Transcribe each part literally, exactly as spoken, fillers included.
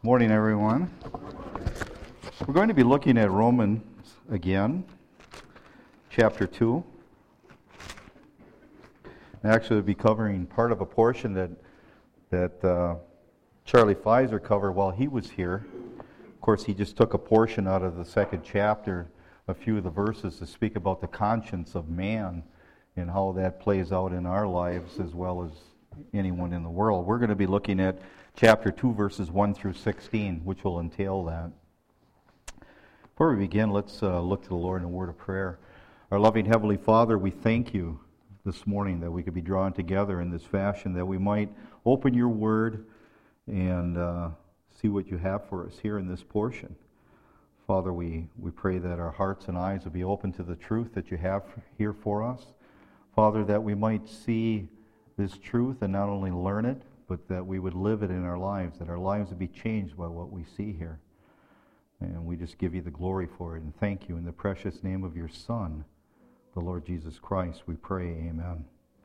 Morning, everyone. We're going to be looking at Romans again, chapter two. Actually, we'll be covering part of a portion that that uh, Charlie Pfizer covered while he was here. Of course, he just took a portion out of the second chapter, a few of the verses to speak about the conscience of man and how that plays out in our lives as well as anyone in the world. We're going to be looking at chapter two, verses one through sixteen, which will entail that. Before we begin, let's uh, look to the Lord in a word of prayer. Our loving Heavenly Father, we thank you this morning that we could be drawn together in this fashion, that we might open your word and uh, see what you have for us here in this portion. Father, we, we pray that our hearts and eyes will be open to the truth that you have here for us. Father, that we might see this truth and not only learn it, but that we would live it in our lives, that our lives would be changed by what we see here. And we just give you the glory for it and thank you in the precious name of your Son, the Lord Jesus Christ, we pray, amen.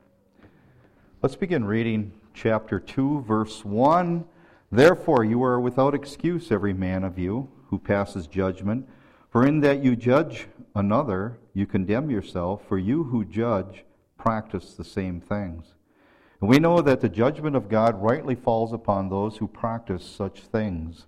Let's begin reading chapter two, verse one. Therefore you are without excuse, every man of you who passes judgment, for in that you judge another, you condemn yourself, for you who judge practice the same things. And we know that the judgment of God rightly falls upon those who practice such things.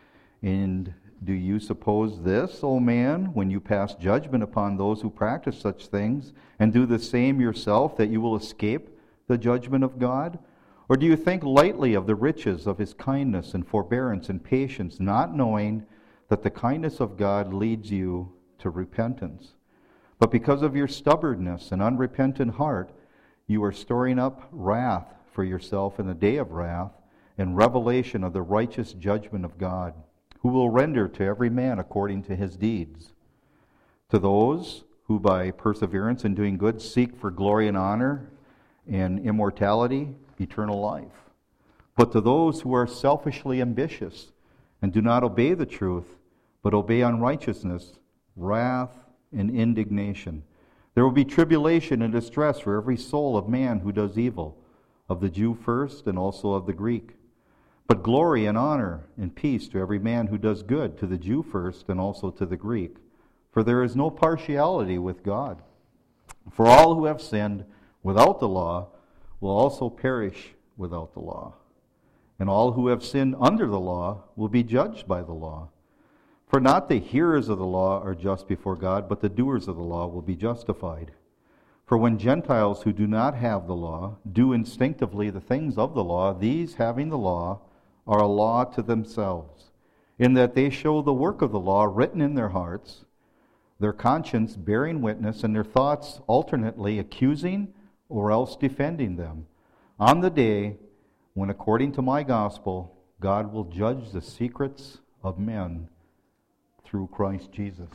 And do you suppose this, O man, when you pass judgment upon those who practice such things, and do the same yourself, that you will escape the judgment of God? Or do you think lightly of the riches of his kindness and forbearance and patience, not knowing that the kindness of God leads you to repentance? But because of your stubbornness and unrepentant heart, you are storing up wrath for yourself in the day of wrath and revelation of the righteous judgment of God, who will render to every man according to his deeds. To those who by perseverance in doing good seek for glory and honor and immortality, eternal life. But to those who are selfishly ambitious and do not obey the truth, but obey unrighteousness, wrath and indignation. There will be tribulation and distress for every soul of man who does evil, of the Jew first and also of the Greek. But glory and honor and peace to every man who does good, to the Jew first and also to the Greek. For there is no partiality with God. For all who have sinned without the law will also perish without the law. And all who have sinned under the law will be judged by the law. For not the hearers of the law are just before God, but the doers of the law will be justified. For when Gentiles who do not have the law do instinctively the things of the law, these, having the law, are a law to themselves, in that they show the work of the law written in their hearts, their conscience bearing witness, and their thoughts alternately accusing or else defending them, on the day when, according to my gospel, God will judge the secrets of men through Christ Jesus.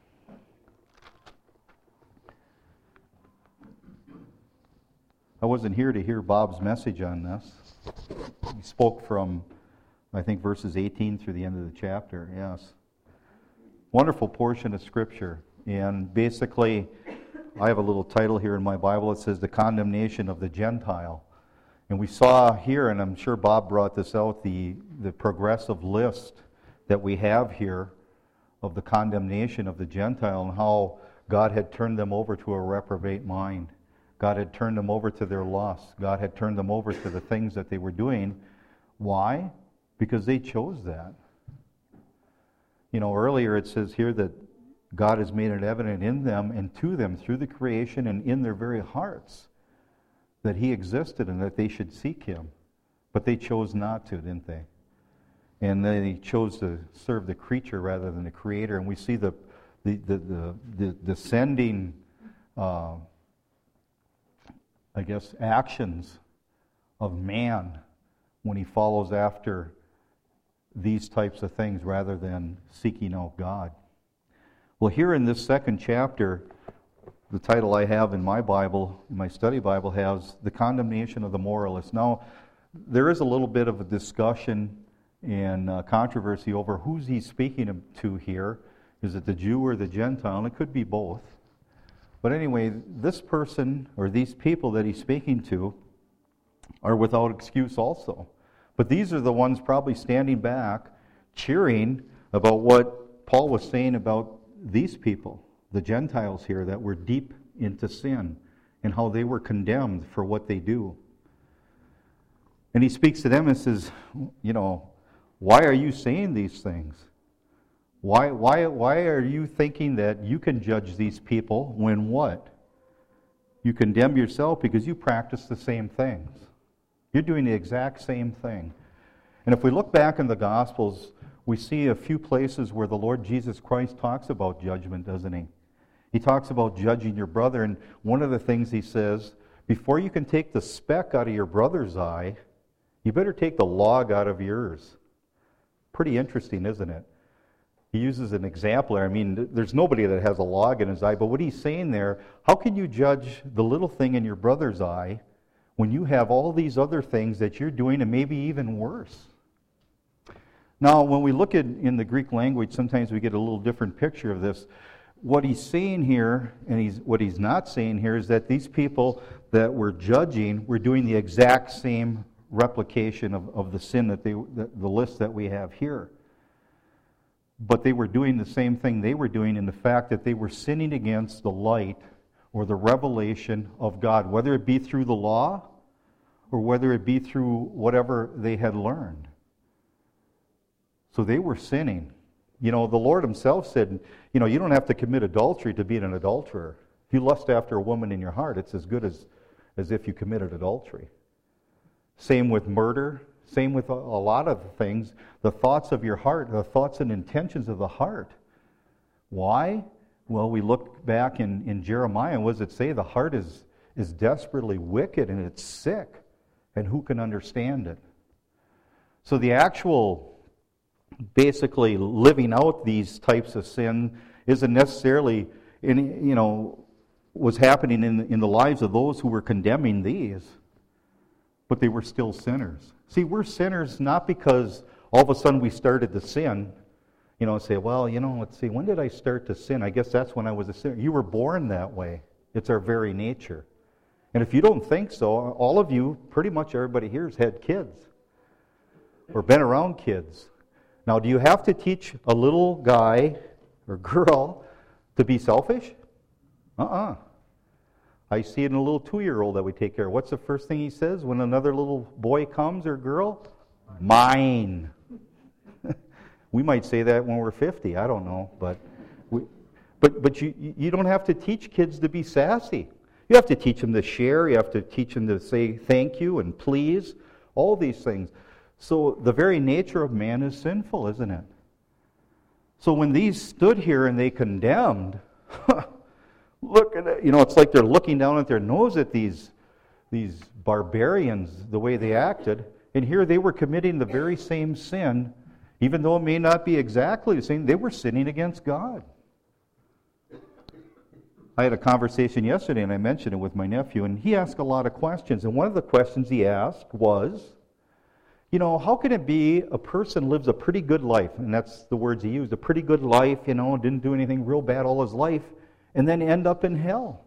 I wasn't here to hear Bob's message on this. He spoke from, I think, verses eighteen through the end of the chapter. Yes. Wonderful portion of Scripture. And basically, I have a little title here in my Bible. It says, The Condemnation of the Gentile. And we saw here, and I'm sure Bob brought this out, the, the progressive list that we have here of the condemnation of the Gentile and how God had turned them over to a reprobate mind. God had turned them over to their lusts. God had turned them over to the things that they were doing. Why? Because they chose that. You know, earlier it says here that God has made it evident in them and to them through the creation and in their very hearts that He existed and that they should seek Him. But they chose not to, didn't they? And they chose to serve the creature rather than the Creator. And we see the the the, the, the descending, uh, I guess, actions of man when he follows after these types of things rather than seeking out God. Well, here in this second chapter, the title I have in my Bible, in my study Bible, has The Condemnation of the Moralist. Now, there is a little bit of a discussion and uh, controversy over who's he speaking to here. Is it the Jew or the Gentile? And it could be both. But anyway, this person or these people that he's speaking to are without excuse also. But these are the ones probably standing back cheering about what Paul was saying about these people, the Gentiles here, that were deep into sin and how they were condemned for what they do. And he speaks to them and says, you know, why are you saying these things? Why, why, why are you thinking that you can judge these people when what? You condemn yourself because you practice the same things. You're doing the exact same thing. And if we look back in the Gospels, we see a few places where the Lord Jesus Christ talks about judgment, doesn't he? He talks about judging your brother, and one of the things he says, before you can take the speck out of your brother's eye, you better take the log out of yours. Pretty interesting, isn't it? He uses an example there. I mean, there's nobody that has a log in his eye, but what he's saying there, how can you judge the little thing in your brother's eye when you have all these other things that you're doing and maybe even worse? Now, when we look at in the Greek language, sometimes we get a little different picture of this. What he's saying here, and he's, what he's not saying here, is that these people that we're judging were doing the exact same replication of, of the sin that they, the, the list that we have here. But they were doing the same thing they were doing in the fact that they were sinning against the light or the revelation of God, whether it be through the law or whether it be through whatever they had learned. So they were sinning. You know, the Lord himself said, you know, you don't have to commit adultery to be an adulterer. If you lust after a woman in your heart, it's as good as, as if you committed adultery. Same with murder. Same with a, a lot of things. The thoughts of your heart, the thoughts and intentions of the heart. Why? Well, we look back in, in Jeremiah, what does it say? The heart is, is desperately wicked and it's sick. And who can understand it? So the actual, basically living out these types of sin isn't necessarily, in, you know, was happening in, in the lives of those who were condemning these. But they were still sinners. See, we're sinners not because all of a sudden we started to sin. You know, say, well, you know, let's see, when did I start to sin? I guess that's when I was a sinner. You were born that way. It's our very nature. And if you don't think so, all of you, pretty much everybody here has had kids or been around kids. Now, do you have to teach a little guy or girl to be selfish? Uh-uh. I see it in a little two-year-old that we take care of. What's the first thing he says when another little boy comes or girl? Mine. We might say that when we're fifty. I don't know, but we, but but you you don't have to teach kids to be sassy. You have to teach them to share. You have to teach them to say thank you and please. All these things. So the very nature of man is sinful, isn't it? So when these stood here and they condemned. Look at it. You know, it's like they're looking down at their nose at these, these barbarians, the way they acted. And here they were committing the very same sin, even though it may not be exactly the same. They were sinning against God. I had a conversation yesterday, and I mentioned it with my nephew, and he asked a lot of questions. And one of the questions he asked was, you know, how can it be a person lives a pretty good life, and that's the words he used, a pretty good life, you know, didn't do anything real bad all his life, and then end up in hell?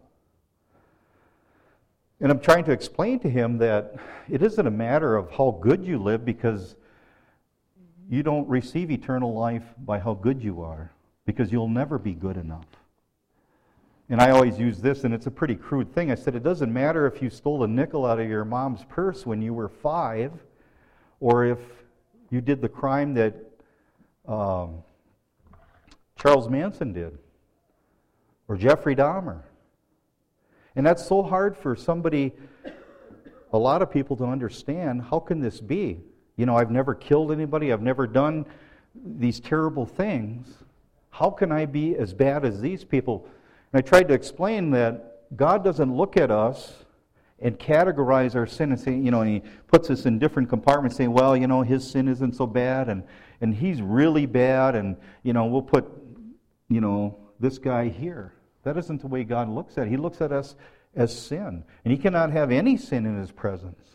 And I'm trying to explain to him that it isn't a matter of how good you live, because you don't receive eternal life by how good you are, because you'll never be good enough. And I always use this, and it's a pretty crude thing. I said, it doesn't matter if you stole a nickel out of your mom's purse when you were five, or if you did the crime that um, Charles Manson did, or Jeffrey Dahmer. And that's so hard for somebody, a lot of people, to understand. How can this be? You know, I've never killed anybody. I've never done these terrible things. How can I be as bad as these people? And I tried to explain that God doesn't look at us and categorize our sin and say, you know, and He puts us in different compartments saying, well, you know, his sin isn't so bad, and, and he's really bad, and, you know, we'll put, you know, this guy here. That isn't the way God looks at it. He looks at us as sin. And He cannot have any sin in His presence.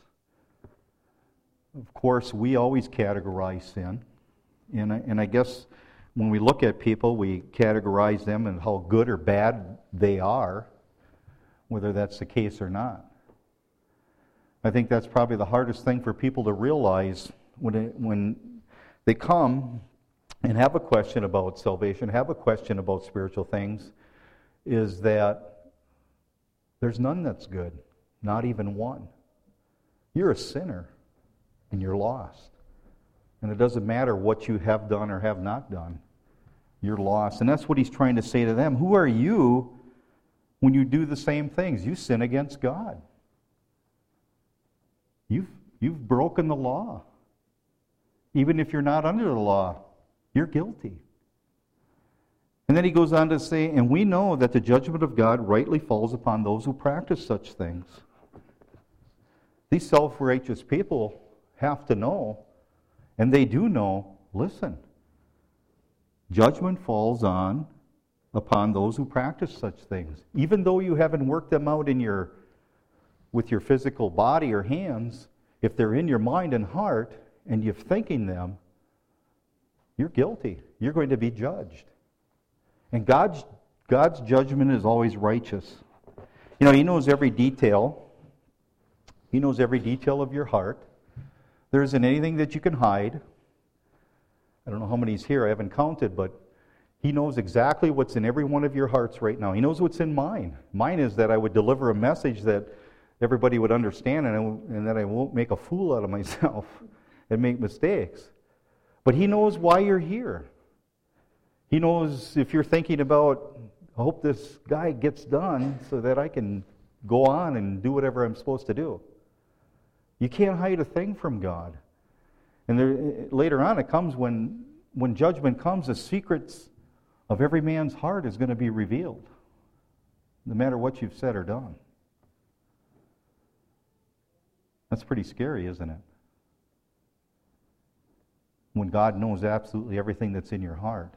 Of course, we always categorize sin. And I, and I guess when we look at people, we categorize them and how good or bad they are, whether that's the case or not. I think that's probably the hardest thing for people to realize when it, when they come and have a question about salvation, have a question about spiritual things, is that there's none that's good, not even one. You're a sinner, and you're lost. And it doesn't matter what you have done or have not done. You're lost. And that's what he's trying to say to them. Who are you when you do the same things? You sin against God. You've, you've broken the law. Even if you're not under the law, you're guilty. And then he goes on to say, and we know that the judgment of God rightly falls upon those who practice such things. These self-righteous people have to know, and they do know, listen, judgment falls on upon those who practice such things. Even though you haven't worked them out in your with your physical body or hands, if they're in your mind and heart and you're thinking them, you're guilty. You're going to be judged. And God's God's judgment is always righteous. You know, He knows every detail. He knows every detail of your heart. There isn't anything that you can hide. I don't know how many's here, I haven't counted, but He knows exactly what's in every one of your hearts right now. He knows what's in mine. Mine is that I would deliver a message that everybody would understand, and, I, and that I won't make a fool out of myself and make mistakes. But He knows why you're here. He knows if you're thinking about, I hope this guy gets done so that I can go on and do whatever I'm supposed to do. You can't hide a thing from God. And there, later on it comes when, when judgment comes, the secrets of every man's heart is going to be revealed, no matter what you've said or done. That's pretty scary, isn't it? When God knows absolutely everything that's in your heart.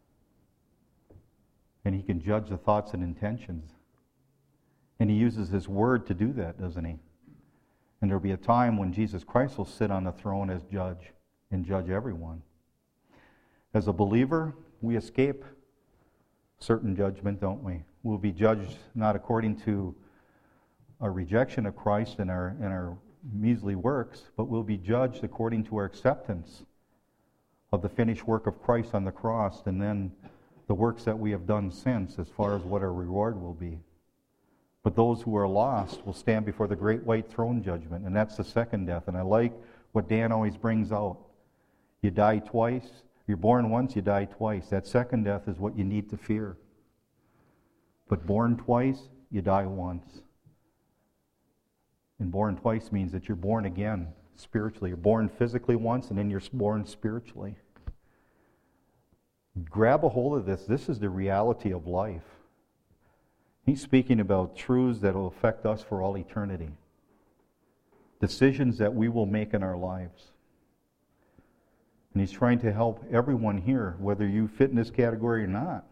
And He can judge the thoughts and intentions. And He uses His Word to do that, doesn't He? And there will be a time when Jesus Christ will sit on the throne as judge and judge everyone. As a believer, we escape certain judgment, don't we? We'll be judged not according to our rejection of Christ and our, and our measly works, but we'll be judged according to our acceptance of the finished work of Christ on the cross, and then the works that we have done since as far as what our reward will be. But those who are lost will stand before the great white throne judgment, and that's the second death. And I like what Dan always brings out. You die twice. You're born once, you die twice. That second death is what you need to fear. But born twice, you die once. And born twice means that you're born again spiritually. You're born physically once, and then you're born spiritually. Grab a hold of this. This is the reality of life. He's speaking about truths that will affect us for all eternity. Decisions that we will make in our lives. And He's trying to help everyone here, whether you fit in this category or not,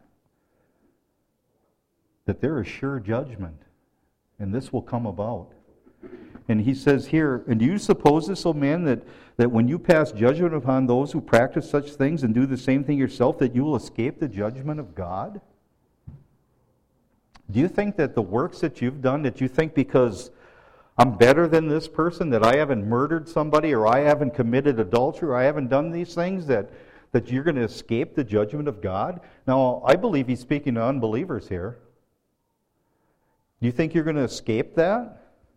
that there is sure judgment. And this will come about. And He says here, and do you suppose this, O man, that, that when you pass judgment upon those who practice such things and do the same thing yourself, that you will escape the judgment of God? Do you think that the works that you've done, that you think because I'm better than this person, that I haven't murdered somebody, or I haven't committed adultery, or I haven't done these things, that, that you're going to escape the judgment of God? Now, I believe He's speaking to unbelievers here. Do you think you're going to escape that?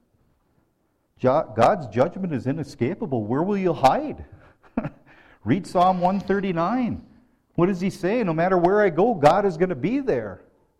God's judgment is inescapable. Where will you hide? Read Psalm one thirty-nine. What does He say? No matter where I go, God is going to be there.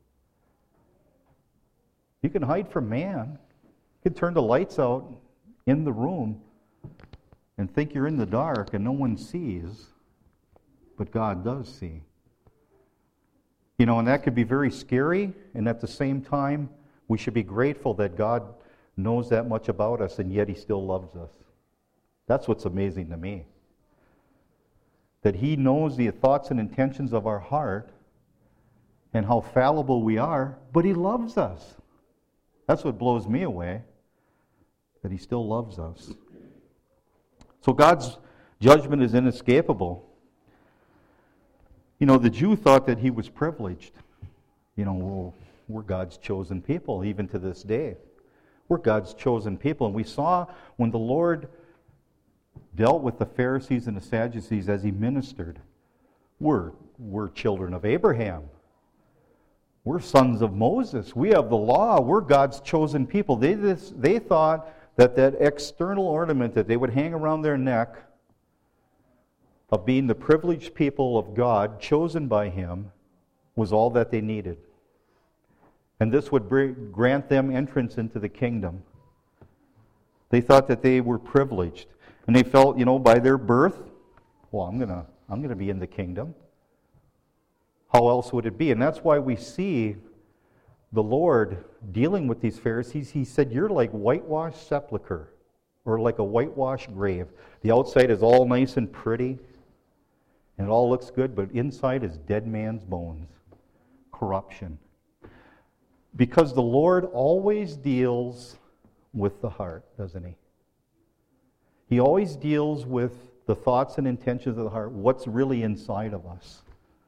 You can hide from man. You can turn the lights out in the room and think you're in the dark and no one sees, but God does see. You know, and that could be very scary, and at the same time, we should be grateful that God knows that much about us, and yet He still loves us. That's what's amazing to me. That He knows the thoughts and intentions of our heart and how fallible we are, but He loves us. That's what blows me away, that He still loves us. So God's judgment is inescapable. You know, the Jew thought that he was privileged. You know, well, we're God's chosen people, even to this day. We're God's chosen people. And we saw when the Lord dealt with the Pharisees and the Sadducees as He ministered, We're, we're children of Abraham. We're sons of Moses. We have the law. We're God's chosen people. They, this, they thought that that external ornament that they would hang around their neck of being the privileged people of God, chosen by Him, was all that they needed. And this would bring, grant them entrance into the kingdom. They thought that they were privileged. And they felt, you know, by their birth, well, I'm gonna, I'm gonna be in the kingdom. How else would it be? And that's why we see the Lord dealing with these Pharisees. He said, you're like whitewashed sepulcher, or like a whitewashed grave. The outside is all nice and pretty, and it all looks good, but inside is dead man's bones. Corruption. Because the Lord always deals with the heart, doesn't He? He always deals with the thoughts and intentions of the heart, what's really inside of us.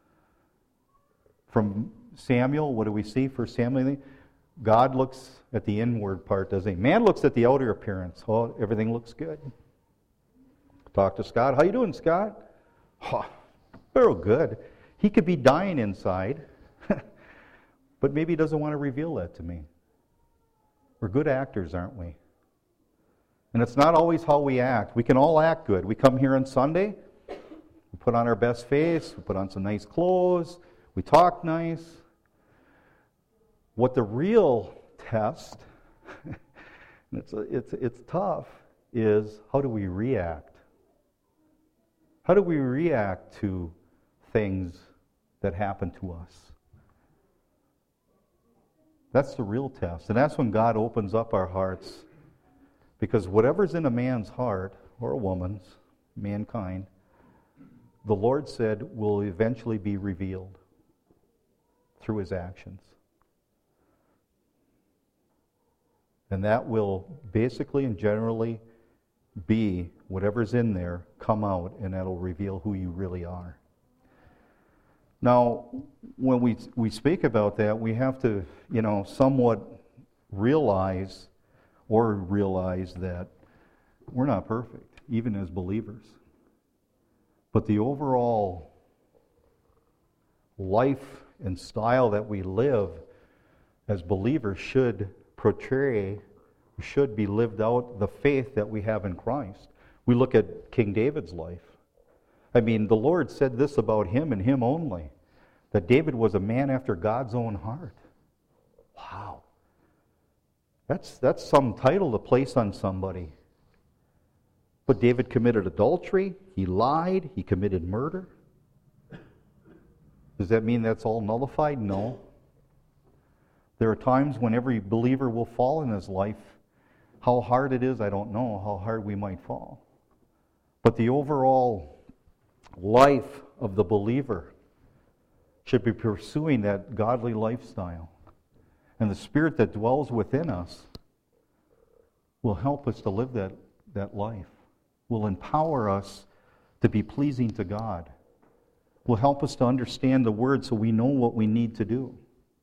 From Samuel, what do we see for Samuel? God looks at the inward part, doesn't He? Man looks at the outer appearance. Oh, everything looks good. Talk to Scott. How you doing, Scott? Oh, real good. He could be dying inside, but maybe he doesn't want to reveal that to me. We're good actors, aren't we? And it's not always how we act. We can all act good. We come here on Sunday, we put on our best face, we put on some nice clothes, we talk nice. What the real test, and it's, it's, it's tough, is how do we react? How do we react to things that happen to us? That's the real test. And that's when God opens up our hearts. Because whatever's in a man's heart, or a woman's, mankind, the Lord said will eventually be revealed through His actions. And that will basically and generally be whatever's in there, come out, and that'll reveal who you really are. Now, when we we speak about that, we have to, you know, somewhat realize or realize that we're not perfect, even as believers. But the overall life and style that we live as believers should portray, should be lived out, the faith that we have in Christ. We look at King David's life. I mean, the Lord said this about him and him only, that David was a man after God's own heart. Wow. That's, that's some title to place on somebody. But David committed adultery, he lied, he committed murder. Does that mean that's all nullified? No. There are times when every believer will fall in his life. How hard it is, I don't know, how hard we might fall. But the overall life of the believer should be pursuing that godly lifestyle. And the Spirit that dwells within us will help us to live that, that life, will empower us to be pleasing to God, will help us to understand the Word so we know what we need to do,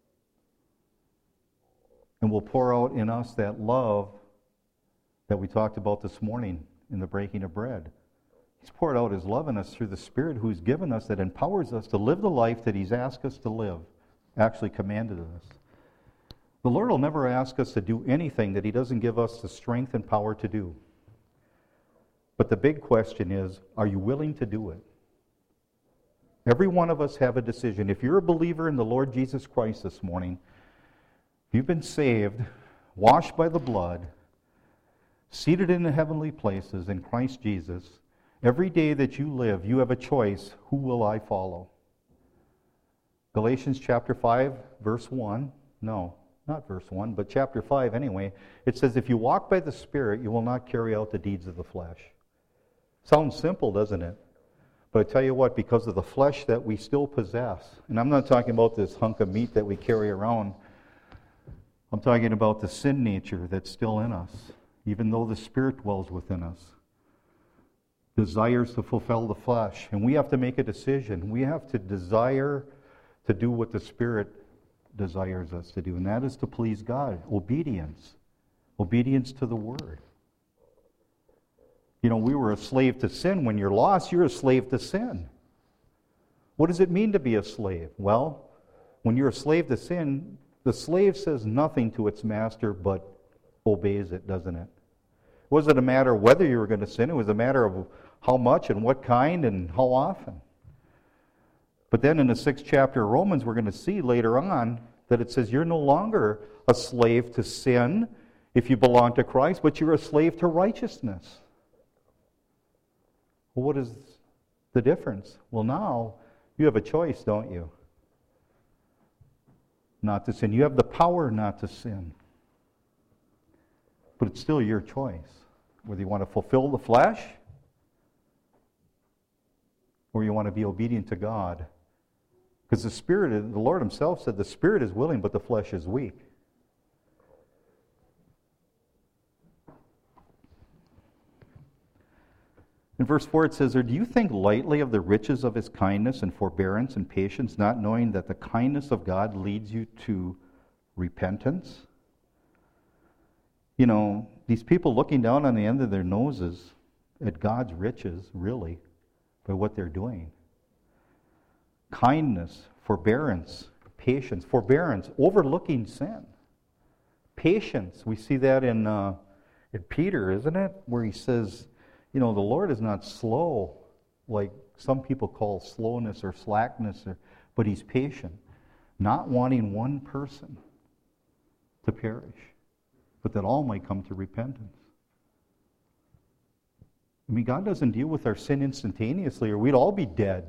and will pour out in us that love that we talked about this morning in the breaking of bread. He's poured out His love in us through the Spirit who's given us, that empowers us to live the life that He's asked us to live, actually commanded us. The Lord will never ask us to do anything that He doesn't give us the strength and power to do. But the big question is, are you willing to do it? Every one of us have a decision. If you're a believer in the Lord Jesus Christ this morning, if you've been saved, washed by the blood, seated in the heavenly places in Christ Jesus, every day that you live, you have a choice. Who will I follow? Galatians chapter five, verse one. No, not verse one, but chapter five anyway. It says, if you walk by the Spirit, you will not carry out the deeds of the flesh. Sounds simple, doesn't it? But I tell you what, because of the flesh that we still possess, and I'm not talking about this hunk of meat that we carry around, I'm talking about the sin nature that's still in us, even though the Spirit dwells within us. Desires to fulfill the flesh. And we have to make a decision. We have to desire to do what the Spirit desires us to do, and that is to please God. Obedience. Obedience to the Word. You know, we were a slave to sin. When you're lost, you're a slave to sin. What does it mean to be a slave? Well, when you're a slave to sin, the slave says nothing to its master but obeys it, doesn't it? It wasn't a matter of whether you were going to sin. It was a matter of how much and what kind and how often. But then in the sixth chapter of Romans, we're going to see later on that it says you're no longer a slave to sin if you belong to Christ, but you're a slave to righteousness. Well, what is the difference? Well, now you have a choice, don't you? Not to sin. You have the power not to sin. But it's still your choice. Whether you want to fulfill the flesh or you want to be obedient to God. Because the Spirit, the Lord Himself said, the Spirit is willing, but the flesh is weak. In verse four it says, or do you think lightly of the riches of His kindness and forbearance and patience, not knowing that the kindness of God leads you to repentance? You know, these people looking down on the end of their noses at God's riches, really, by what they're doing. Kindness, forbearance, patience. Forbearance, overlooking sin. Patience, we see that in, uh, in Peter, isn't it? Where he says, you know, the Lord is not slow, like some people call slowness or slackness, or, but He's patient, not wanting one person to perish, but that all might come to repentance. I mean, God doesn't deal with our sin instantaneously, or we'd all be dead.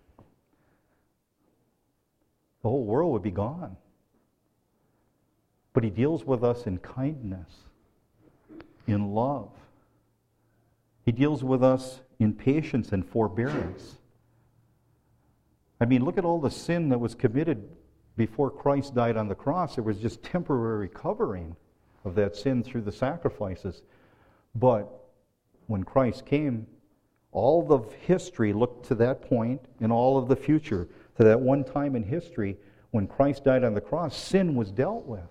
The whole world would be gone. But He deals with us in kindness, in love. He deals with us in patience and forbearance. I mean, look at all the sin that was committed before Christ died on the cross. There was just temporary covering of that sin through the sacrifices. But when Christ came, all of history looked to that point, and all of the future to that one time in history when Christ died on the cross. Sin was dealt with.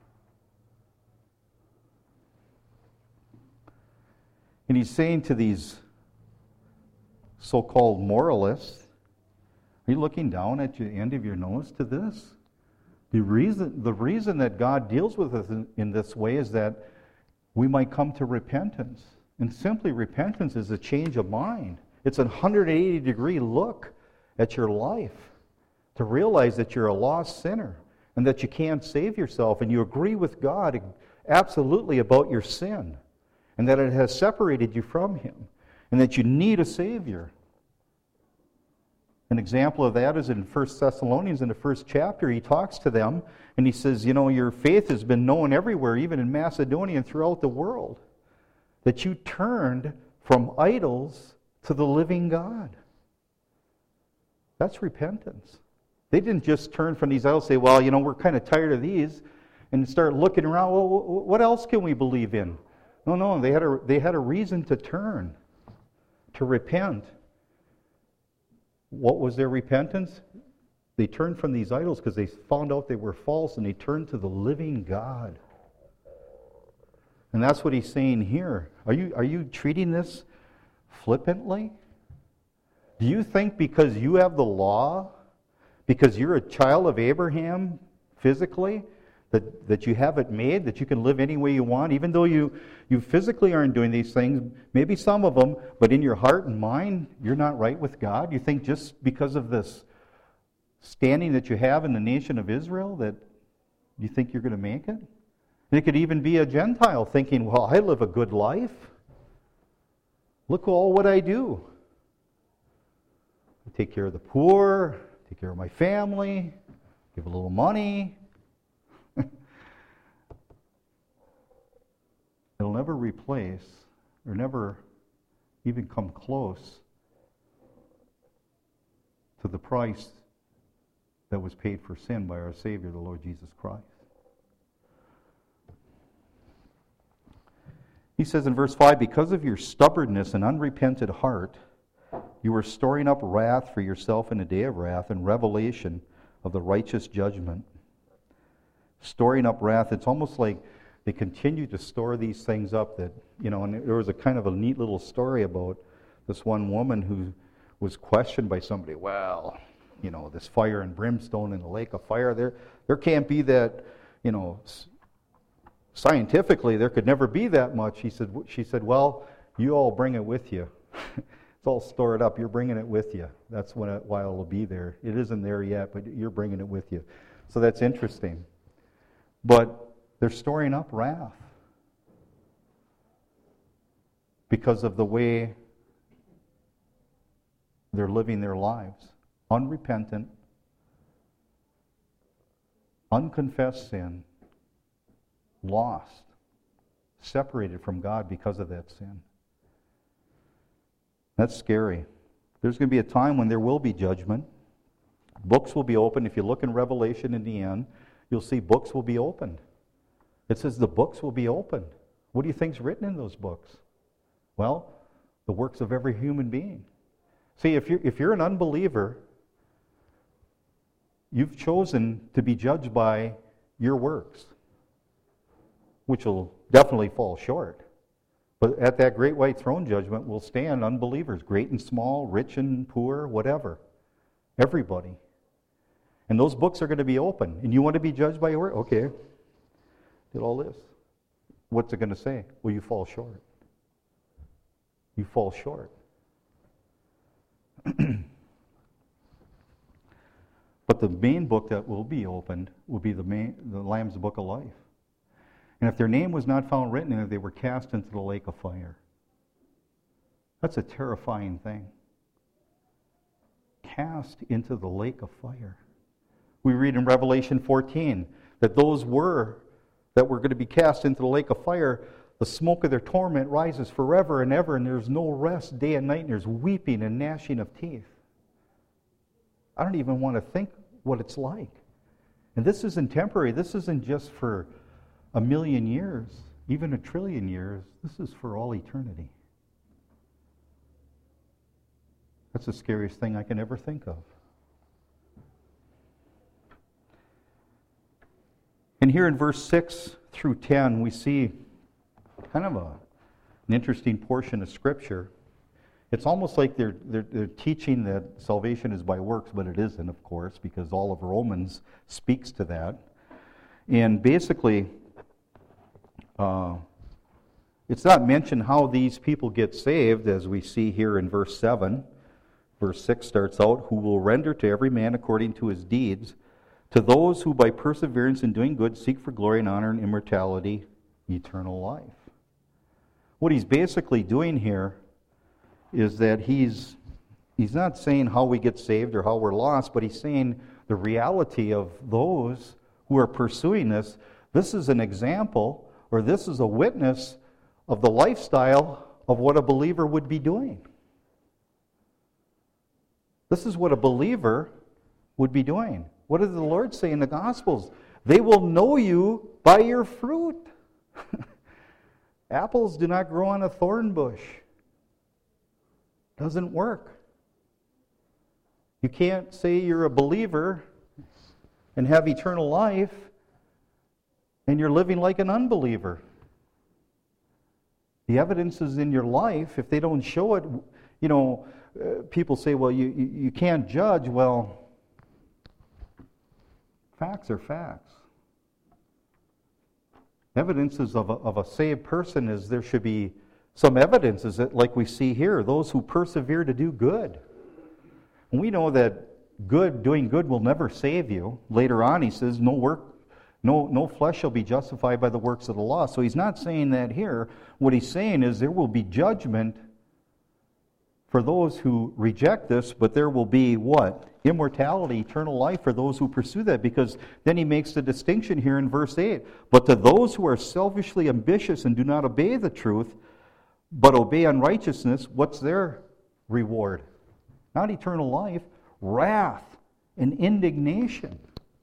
And He's saying to these so-called moralists, are you looking down at the end of your nose to this? The reason, the reason that God deals with us in, in this way is that we might come to repentance. And simply repentance is a change of mind. It's a one hundred eighty degree look at your life to realize that you're a lost sinner and that you can't save yourself, and you agree with God absolutely about your sin and that it has separated you from Him and that you need a Savior. An example of that is in First Thessalonians, in the first chapter. He talks to them and he says, you know, your faith has been known everywhere, even in Macedonia and throughout the world, that you turned from idols to the living God. That's repentance. They didn't just turn from these idols and say, well, you know, we're kind of tired of these, and start looking around, well, what else can we believe in? No, no, they had a, they had a reason to turn, to repent. What was their repentance? They turned from these idols because they found out they were false, and they turned to the living God. And that's what He's saying here. Are you, are you treating this flippantly? Do you think because you have the law, because you're a child of Abraham physically, that, that you have it made, that you can live any way you want, even though you, you physically aren't doing these things, maybe some of them, but in your heart and mind, you're not right with God? You think just because of this standing that you have in the nation of Israel that you think you're going to make it? And it could even be a Gentile thinking, well, I live a good life. Look all what I do. I take care of the poor, take care of my family, give a little money. It'll never replace or never even come close to the price that was paid for sin by our Savior, the Lord Jesus Christ. He says in verse five, because of your stubbornness and unrepented heart, you are storing up wrath for yourself in a day of wrath and revelation of the righteous judgment. Storing up wrath, it's almost like they continue to store these things up that, you know, and there was a kind of a neat little story about this one woman who was questioned by somebody. Well, you know, this fire and brimstone in the lake of fire. There, there can't be that, you know, scientifically there could never be that much. He said, she said, well, you all bring it with you. It's all stored up. You're bringing it with you. That's when it, why it'll be there. It isn't there yet, but you're bringing it with you. So that's interesting. But they're storing up wrath because of the way they're living their lives. Unrepentant, unconfessed sin, lost, separated from God because of that sin. That's scary. There's going to be a time when there will be judgment. Books will be opened. If you look in Revelation in the end, you'll see books will be opened. It says the books will be opened. What do you think's written in those books? Well, the works of every human being. See, if you're, if you're an unbeliever, you've chosen to be judged by your works, which will definitely fall short. But at that great white throne judgment will stand unbelievers, great and small, rich and poor, whatever. Everybody. And those books are going to be open. And you want to be judged by your work? Okay. Did all this. What's it going to say? Well, you fall short. You fall short. But the main book that will be opened will be the main, the Lamb's Book of Life. And if their name was not found written in it, they were cast into the lake of fire. That's a terrifying thing. Cast into the lake of fire. We read in Revelation fourteen that those were that were going to be cast into the lake of fire, the smoke of their torment rises forever and ever, and there's no rest day and night, and there's weeping and gnashing of teeth. I don't even want to think what it's like. And this isn't temporary. This isn't just for a million years, even a trillion years. This is for all eternity. That's the scariest thing I can ever think of. And here in verse six through ten, we see kind of a, an interesting portion of Scripture. It's almost like they're, they're, they're teaching that salvation is by works, but it isn't, of course, because all of Romans speaks to that. And basically, uh, it's not mentioned how these people get saved, as we see here in verse seven. Verse six starts out, who will render to every man according to his deeds, to those who by perseverance in doing good seek for glory and honor and immortality, eternal life. What he's basically doing here is that he's he's not saying how we get saved or how we're lost, but he's saying the reality of those who are pursuing this. This is an example, or this is a witness of the lifestyle of what a believer would be doing. This is what a believer would be doing. What does the Lord say in the Gospels? They will know you by your fruit. Apples do not grow on a thorn bush. Doesn't work. You can't say you're a believer and have eternal life and you're living like an unbeliever. The evidence is in your life. If they don't show it, you know, uh, people say, well, you, you, you can't judge. Well, facts are facts. Evidences of a, of a saved person is there should be some evidence, is that like we see here, those who persevere to do good. And we know that good, doing good will never save you. Later on he says, no work, no, no flesh shall be justified by the works of the law. So he's not saying that here. What he's saying is there will be judgment for those who reject this, but there will be what? Immortality, eternal life for those who pursue that, because then he makes the distinction here in verse eight. But to those who are selfishly ambitious and do not obey the truth, but obey unrighteousness, what's their reward? Not eternal life, wrath and indignation.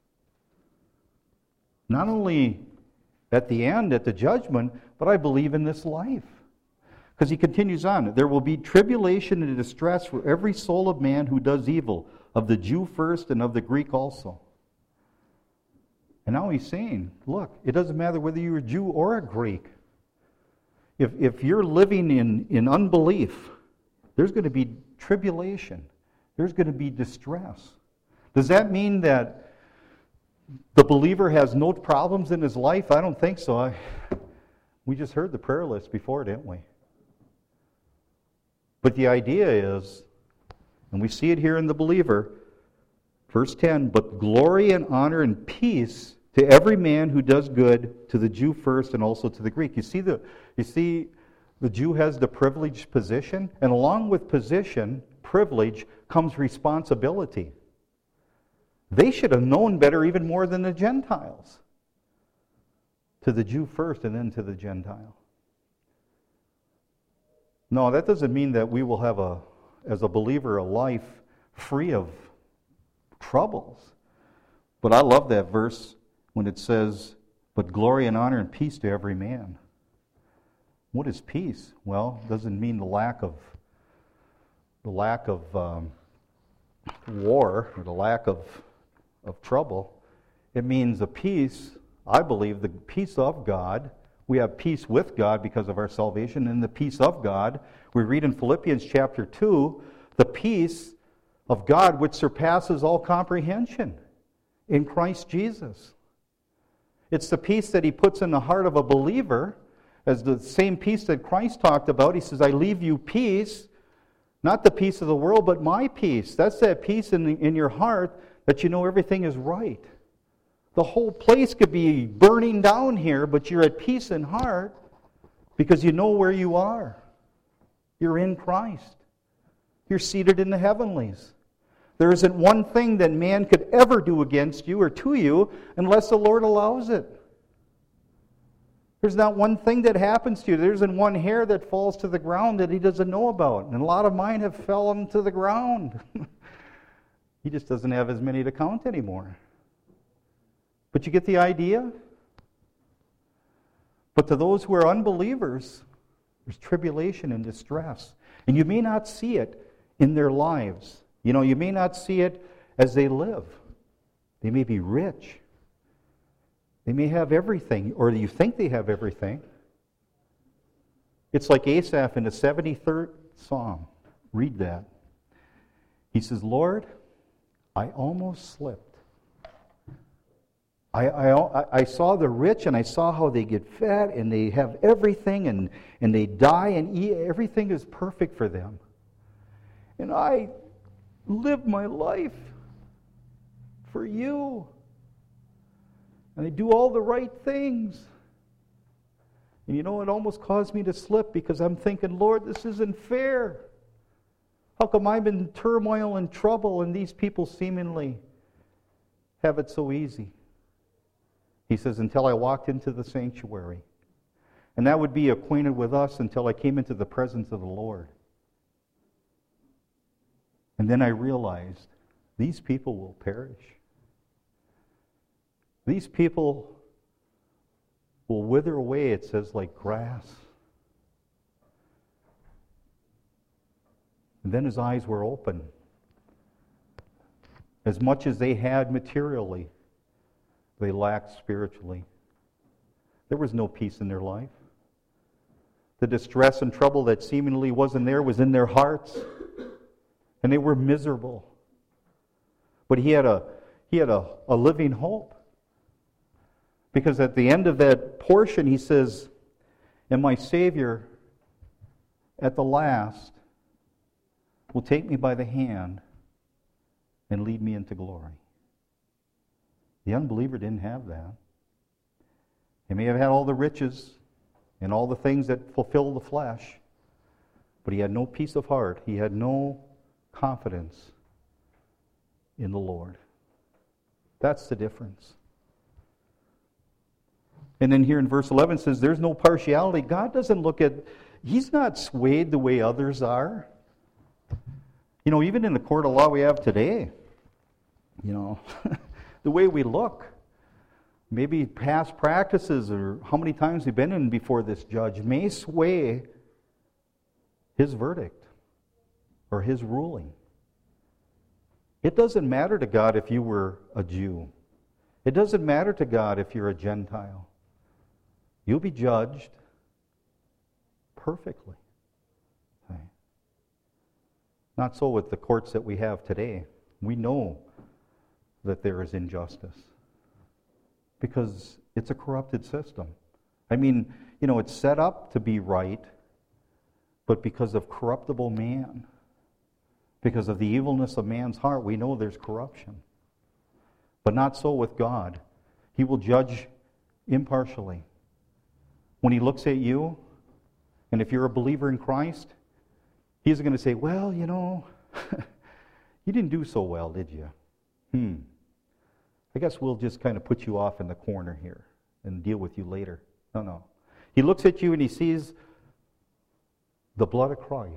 Not only at the end, at the judgment, but I believe in this life. Because he continues on, there will be tribulation and distress for every soul of man who does evil, of the Jew first and of the Greek also. And now he's saying, look, it doesn't matter whether you're a Jew or a Greek. If, if you're living in, in unbelief, there's going to be tribulation. There's going to be distress. Does that mean that the believer has no problems in his life? I don't think so. I, we just heard the prayer list before, didn't we? But the idea is, and we see it here in the believer, verse ten, but glory and honor and peace to every man who does good, to the Jew first and also to the Greek. You see the you see the Jew has the privileged position, and along with position, privilege, comes responsibility. They should have known better even more than the Gentiles. To the Jew first and then to the Gentile. No, that doesn't mean that we will have, a, as a believer, a life free of troubles. But I love that verse when it says, but glory and honor and peace to every man. What is peace? Well, it doesn't mean the lack of the lack of um, war or the lack of of trouble. It means a peace, I believe, the peace of God. We have peace with God because of our salvation, and the peace of God. We read in Philippians chapter two, the peace of God which surpasses all comprehension in Christ Jesus. It's the peace that He puts in the heart of a believer, as the same peace that Christ talked about. He says, I leave you peace, not the peace of the world, but my peace. That's that peace in, the, in your heart that you know everything is right. The whole place could be burning down here, but you're at peace in heart because you know where you are. You're in Christ. You're seated in the heavenlies. There isn't one thing that man could ever do against you or to you unless the Lord allows it. There's not one thing that happens to you. There isn't one hair that falls to the ground that He doesn't know about. And a lot of mine have fallen to the ground. He just doesn't have as many to count anymore. But you get the idea? But to those who are unbelievers, there's tribulation and distress. And you may not see it in their lives. You know, you may not see it as they live. They may be rich. They may have everything, or you think they have everything. It's like Asaph in the seventy-third Psalm. Read that. He says, Lord, I almost slipped. I, I, I saw the rich, and I saw how they get fat, and they have everything, and, and they die, and eat. Everything is perfect for them. And I live my life for you. And I do all the right things. And you know, it almost caused me to slip because I'm thinking, Lord, this isn't fair. How come I'm in turmoil and trouble and these people seemingly have it so easy? He says, until I walked into the sanctuary. And that would be acquainted with us until I came into the presence of the Lord. And then I realized, these people will perish. These people will wither away, it says, like grass. And then his eyes were open. As much as they had materially, they lacked spiritually. There was no peace in their life. The distress and trouble that seemingly wasn't there was in their hearts. And they were miserable. But he had a, he had a, a living hope. Because at the end of that portion, he says, and my Savior, at the last, will take me by the hand and lead me into glory. The unbeliever didn't have that. He may have had all the riches and all the things that fulfill the flesh, but he had no peace of heart. He had no confidence in the Lord. That's the difference. And then here in verse eleven it says, there's no partiality. God doesn't look at, He's not swayed the way others are. You know, even in the court of law we have today, you know, the way we look, maybe past practices or how many times we've been in before this judge may sway his verdict or his ruling. It doesn't matter to God if you were a Jew. It doesn't matter to God if you're a Gentile. You'll be judged perfectly. Okay. Not so with the courts that we have today. We know that there is injustice. Because it's a corrupted system. I mean, you know, it's set up to be right, but because of corruptible man, because of the evilness of man's heart, we know there's corruption. But not so with God. He will judge impartially. When He looks at you, and if you're a believer in Christ, He isn't going to say, well, you know, you didn't do so well, did you? Hmm. I guess we'll just kind of put you off in the corner here and deal with you later. No, no. He looks at you and He sees the blood of Christ.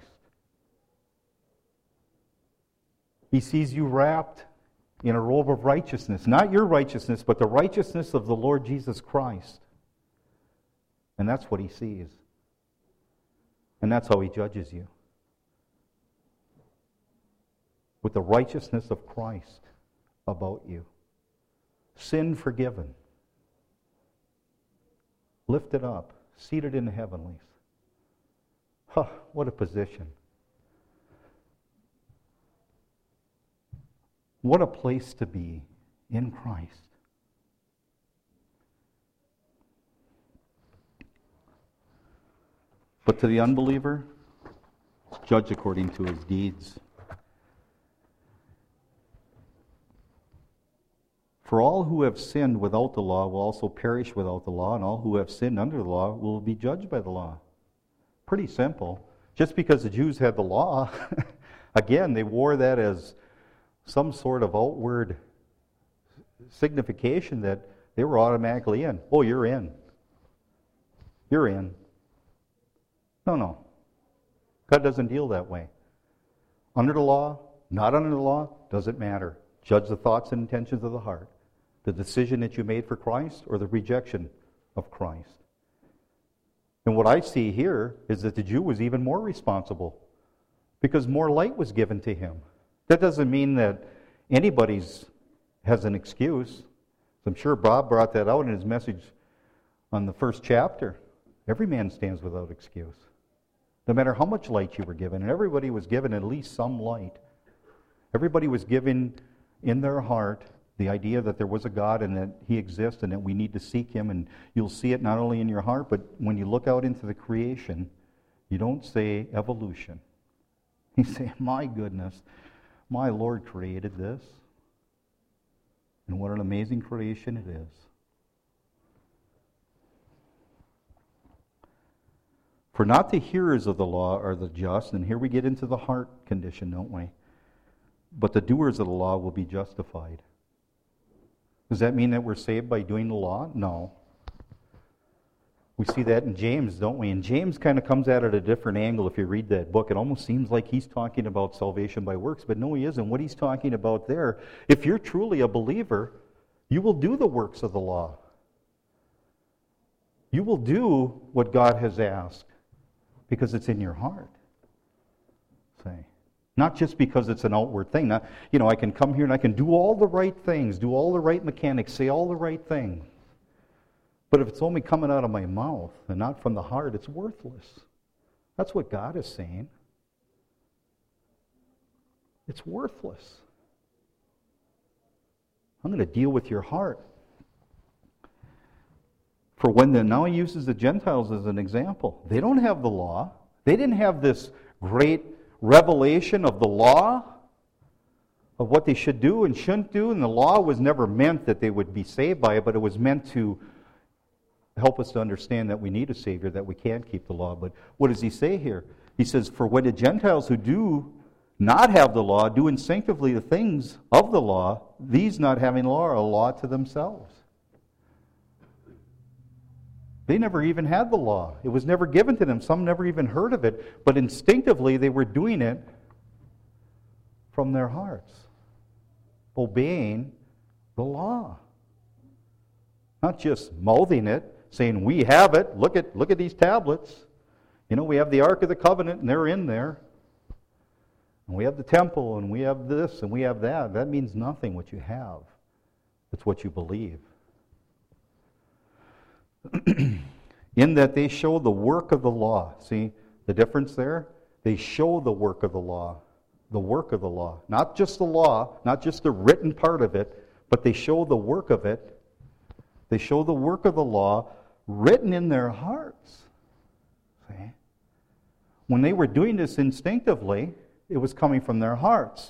He sees you wrapped in a robe of righteousness. Not your righteousness, but the righteousness of the Lord Jesus Christ. And that's what He sees. And that's how He judges you. With the righteousness of Christ about you. Sin forgiven. Lifted up. Seated in the heavenlies. Huh, what a position. What a place to be in Christ. But to the unbeliever, judge according to his deeds. For all who have sinned without the law will also perish without the law, and all who have sinned under the law will be judged by the law. Pretty simple. Just because the Jews had the law, again, they wore that as some sort of outward signification that they were automatically in. Oh, you're in. You're in. No, no. God doesn't deal that way. Under the law, not under the law, doesn't matter. Judge the thoughts and intentions of the heart. The decision that you made for Christ or the rejection of Christ. And what I see here is that the Jew was even more responsible because more light was given to him. That doesn't mean that anybody's has an excuse. I'm sure Bob brought that out in his message on the first chapter. Every man stands without excuse. No matter how much light you were given, and everybody was given at least some light. Everybody was given in their heart the idea that there was a God and that He exists and that we need to seek Him, and you'll see it not only in your heart, but when you look out into the creation, you don't say evolution. You say, my goodness, my Lord created this. And what an amazing creation it is. For not the hearers of the law are the just, and here we get into the heart condition, don't we? But the doers of the law will be justified. Does that mean that we're saved by doing the law? No. We see that in James, don't we? And James kind of comes at it at a different angle if you read that book. It almost seems like he's talking about salvation by works, but no, he isn't. What he's talking about there, if you're truly a believer, you will do the works of the law. You will do what God has asked because it's in your heart. Say. Not just because it's an outward thing. Not, you know, I can come here and I can do all the right things, do all the right mechanics, say all the right things. But if it's only coming out of my mouth and not from the heart, it's worthless. That's what God is saying. It's worthless. I'm going to deal with your heart. For when the, now he uses the Gentiles as an example. They don't have the law. They didn't have this great revelation of the law, of what they should do and shouldn't do. And the law was never meant that they would be saved by it, but it was meant to help us to understand that we need a Savior, that we can't keep the law. But what does he say here? He says, for when the Gentiles who do not have the law do instinctively the things of the law, these not having law are a law to themselves. They never even had the law. It was never given to them. Some never even heard of it. But instinctively they were doing it from their hearts. Obeying the law. Not just mouthing it, saying, we have it. Look at, look at these tablets. You know, we have the Ark of the Covenant and they're in there. And we have the temple and we have this and we have that. That means nothing what you have. It's what you believe. In that they show the work of the law. See the difference there? They show the work of the law. The work of the law. Not just the law, not just the written part of it, but they show the work of it. They show the work of the law written in their hearts. See? When they were doing this instinctively, it was coming from their hearts.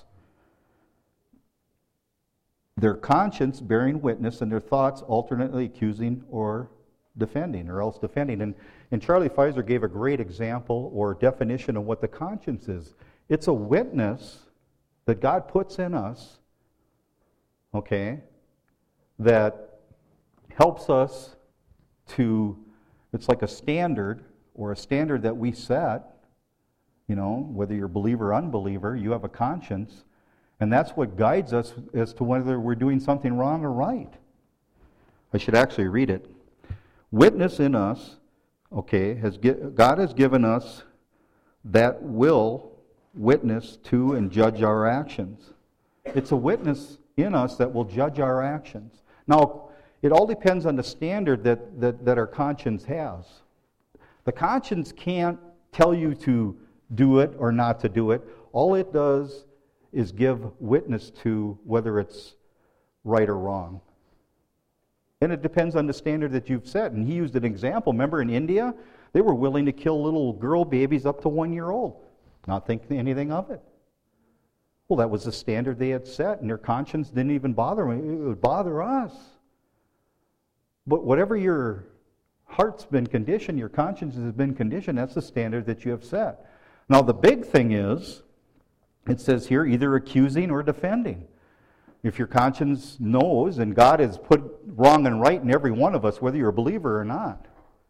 Their conscience bearing witness and their thoughts alternately accusing or defending, or else defending. And, and Charlie Pfizer gave a great example or definition of what the conscience is. It's a witness that God puts in us, okay, that helps us to, it's like a standard, or a standard that we set, you know, whether you're a believer or unbeliever, you have a conscience, and that's what guides us as to whether we're doing something wrong or right. I should actually read it. Witness in us, okay, has God has given us that will witness to and judge our actions. It's a witness in us that will judge our actions. Now, it all depends on the standard that, that, that our conscience has. The conscience can't tell you to do it or not to do it. All it does is give witness to whether it's right or wrong. And it depends on the standard that you've set. And he used an example. Remember in India, they were willing to kill little girl babies up to one year old, not thinking anything of it. Well, that was the standard they had set, and their conscience didn't even bother them. It would bother us. But whatever your heart's been conditioned, your conscience has been conditioned, that's the standard that you have set. Now, the big thing is, it says here, either accusing or defending. If your conscience knows, and God has put wrong and right in every one of us, whether you're a believer or not.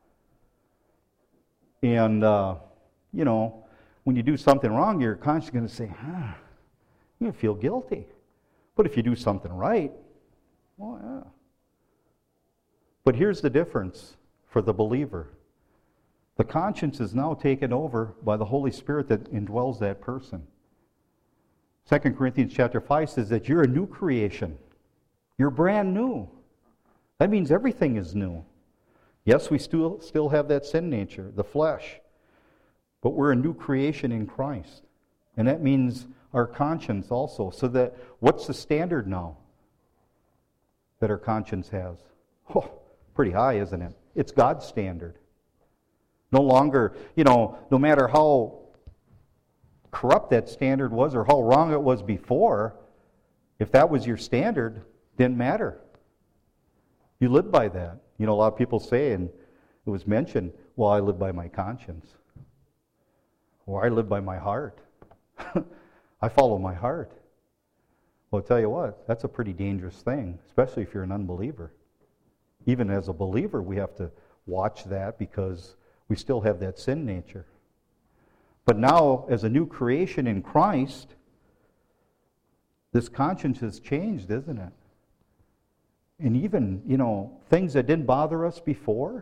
And, uh, you know, when you do something wrong, your conscience is going to say, huh, you feel guilty. But if you do something right, well, yeah. But here's the difference for the believer. The conscience is now taken over by the Holy Spirit that indwells that person. Second Corinthians chapter five says that you're a new creation. You're brand new. That means everything is new. Yes, we still, still have that sin nature, the flesh. But we're a new creation in Christ. And that means our conscience also. So that, what's the standard now that our conscience has? Oh, pretty high, isn't it? It's God's standard. No longer, you know, no matter how corrupt that standard was or how wrong it was before, if that was your standard, didn't matter. You lived by that. You know, a lot of people say, and it was mentioned, well, I live by my conscience. Or I live by my heart. I follow my heart. Well, I'll tell you what, that's a pretty dangerous thing, especially if you're an unbeliever. Even as a believer, we have to watch that because we still have that sin nature. But now, as a new creation in Christ, this conscience has changed, isn't it? And even, you know, things that didn't bother us before.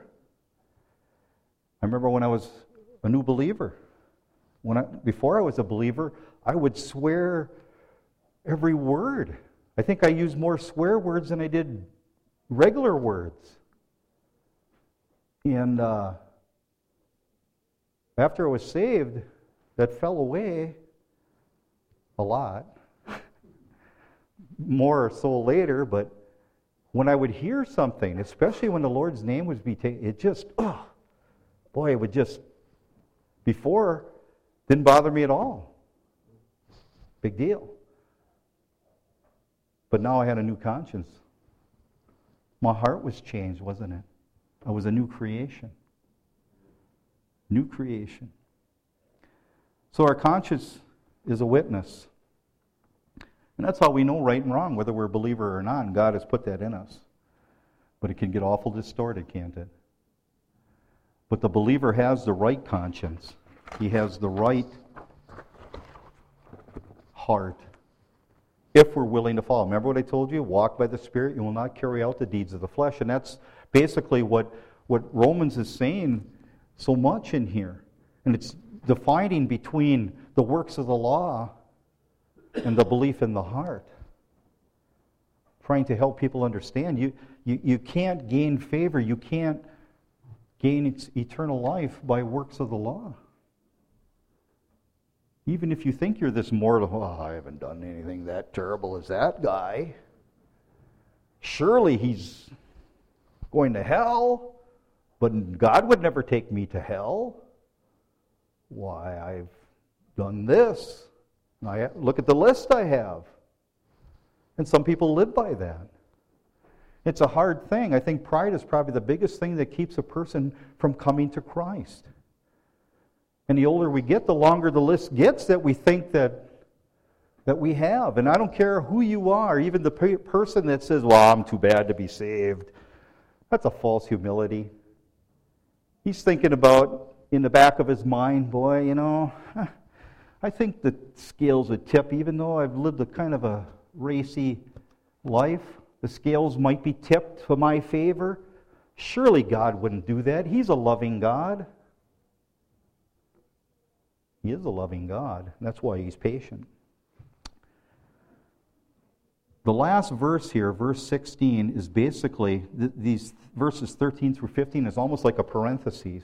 I remember when I was a new believer. When I, before I was a believer, I would swear every word. I think I used more swear words than I did regular words. And uh, after I was saved, that fell away a lot. More so later, but when I would hear something, especially when the Lord's name was be taken, it just, oh, boy, it would just, before, didn't bother me at all. Big deal. But now I had a new conscience. My heart was changed, wasn't it? I was a new creation. New creation. So our conscience is a witness. And that's how we know right and wrong, whether we're a believer or not. And God has put that in us. But it can get awful distorted, can't it? But the believer has the right conscience. He has the right heart. If we're willing to follow. Remember what I told you? Walk by the Spirit, you will not carry out the deeds of the flesh. And that's basically what, what Romans is saying so much in here. And it's defining between the works of the law and the belief in the heart. Trying to help people understand. You, you, you can't gain favor. You can't gain eternal life by works of the law. Even if you think you're this mortal, oh, I haven't done anything that terrible as that guy. Surely he's going to hell, but God would never take me to hell. Why, I've done this. I look at the list I have. And some people live by that. It's a hard thing. I think pride is probably the biggest thing that keeps a person from coming to Christ. And the older we get, the longer the list gets that we think that, that we have. And I don't care who you are, even the pe- person that says, well, I'm too bad to be saved. That's a false humility. He's thinking about, in the back of his mind, boy, you know, I think the scales would tip, even though I've lived a kind of a racy life. The scales might be tipped to my favor. Surely God wouldn't do that. He's a loving God. He is a loving God. That's why He's patient. The last verse here, verse sixteen, is basically, th- these verses thirteen through fifteen is almost like a parenthesis.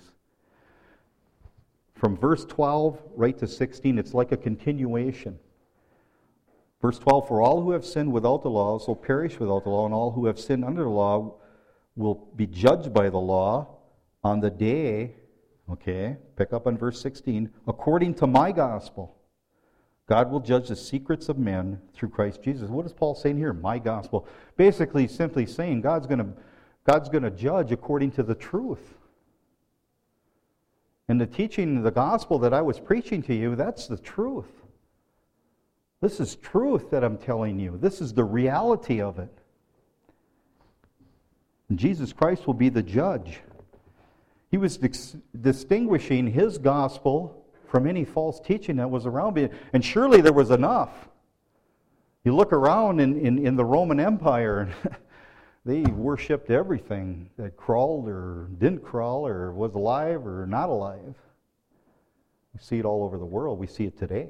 From verse twelve right to sixteen, it's like a continuation. Verse twelve, for all who have sinned without the law also perish without the law, and all who have sinned under the law will be judged by the law on the day, okay, pick up on verse sixteen, according to my gospel. God will judge the secrets of men through Christ Jesus. What is Paul saying here? My gospel. Basically, simply saying God's going to God's going to judge according to the truth. And the teaching of the gospel that I was preaching to you, that's the truth. This is truth that I'm telling you. This is the reality of it. And Jesus Christ will be the judge. He was dis- distinguishing His gospel from any false teaching that was around me. And surely there was enough. You look around in, in, in the Roman Empire, and they worshipped everything that crawled or didn't crawl or was alive or not alive. We see it all over the world. We see it today.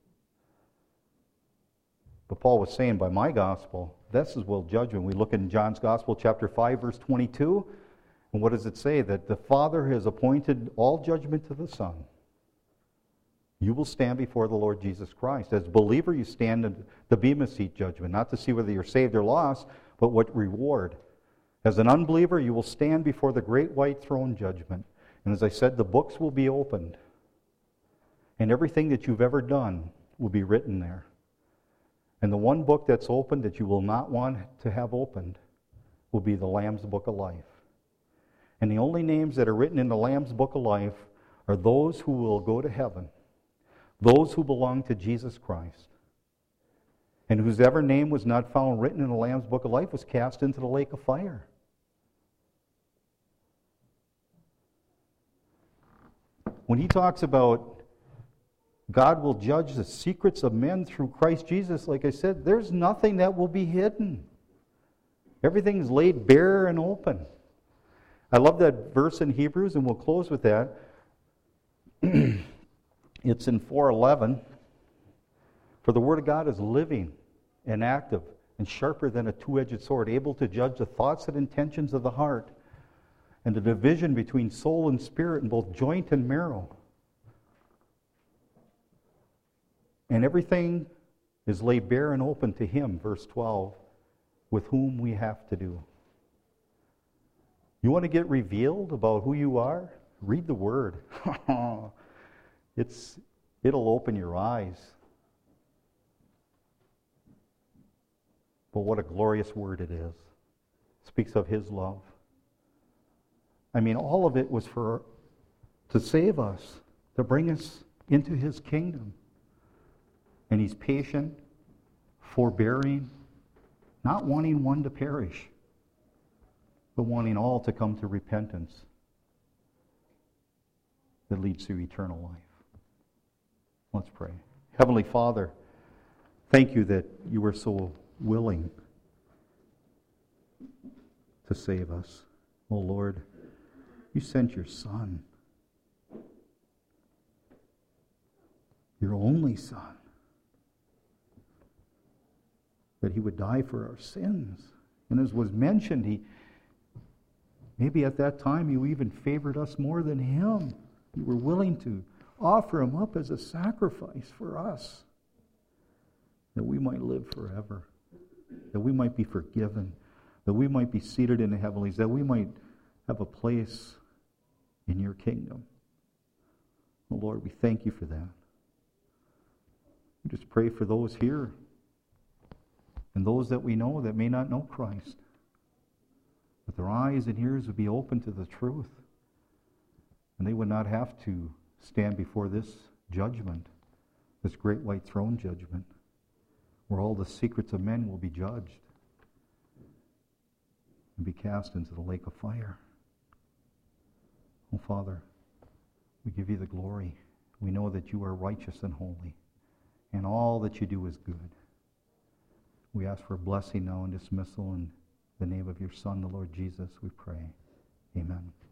But Paul was saying, by my gospel, this is will judgment. We look in John's Gospel, chapter five, verse twenty-two, and what does it say? That the Father has appointed all judgment to the Son. You will stand before the Lord Jesus Christ. As a believer, you stand in the Bema Seat judgment, not to see whether you're saved or lost, but what reward. As an unbeliever, you will stand before the great white throne judgment. And as I said, the books will be opened. And everything that you've ever done will be written there. And the one book that's opened that you will not want to have opened will be the Lamb's Book of Life. And the only names that are written in the Lamb's Book of Life are those who will go to heaven, those who belong to Jesus Christ. And whose ever name was not found written in the Lamb's Book of Life was cast into the lake of fire. When he talks about God will judge the secrets of men through Christ Jesus, like I said, there's nothing that will be hidden. Everything's laid bare and open. I love that verse in Hebrews, and we'll close with that. It's in four eleven. For the Word of God is living and active and sharper than a two-edged sword, able to judge the thoughts and intentions of the heart, and the division between soul and spirit, and both joint and marrow. And everything is laid bare and open to Him, verse twelve, with whom we have to do. You want to get revealed about who you are? Read the Word. it's, it'll open your eyes. But what a glorious Word it is. It speaks of His love. I mean, all of it was for to save us, to bring us into His kingdom. And He's patient, forbearing, not wanting one to perish, but wanting all to come to repentance that leads to eternal life. Let's pray. Heavenly Father, thank You that You were so willing to save us. Oh Lord, You sent Your Son, Your only Son, that He would die for our sins. And as was mentioned, He maybe at that time You even favored us more than Him. You were willing to offer Him up as a sacrifice for us, that we might live forever, that we might be forgiven that we might be seated in the heavenlies, that we might have a place in your kingdom. Oh Lord, we thank you for that. We just pray for those here and those that we know that may not know Christ, that their eyes and ears would be open to the truth, and they would not have to stand before this judgment, this great white throne judgment, where all the secrets of men will be judged and be cast into the lake of fire. Oh Father, we give you the glory. We know that you are righteous and holy, and all that you do is good. We ask for a blessing now and dismissal in the name of your Son, the Lord Jesus, we pray. Amen.